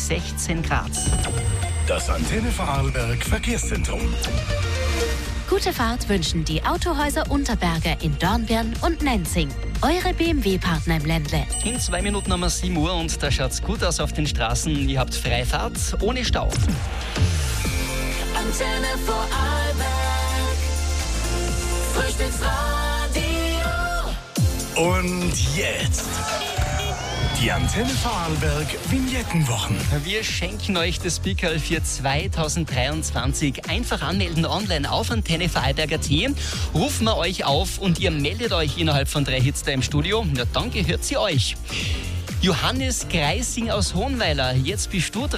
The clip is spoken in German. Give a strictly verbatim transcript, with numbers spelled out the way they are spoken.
sechzehn Grad. Das Antenne Vorarlberg Verkehrszentrum. Gute Fahrt wünschen die Autohäuser Unterberger in Dornbirn und Nenzing. Eure B M W-Partner im Ländle. In zwei Minuten haben wir sieben Uhr und da schaut's gut aus auf den Straßen. Ihr habt Freifahrt ohne Stau. Antenne Vorarlberg, Frühstücksradio. Und jetzt die Antenne Vorarlberg Vignettenwochen. Wir schenken euch das Pickerl für zweitausenddreiundzwanzig. Einfach anmelden online auf Antenne Vorarlberg Punkt at. Rufen wir euch auf und ihr meldet euch innerhalb von drei Hits da im Studio. Ja, dann gehört sie euch. Johannes Greising aus Hohenweiler, jetzt bist du dran.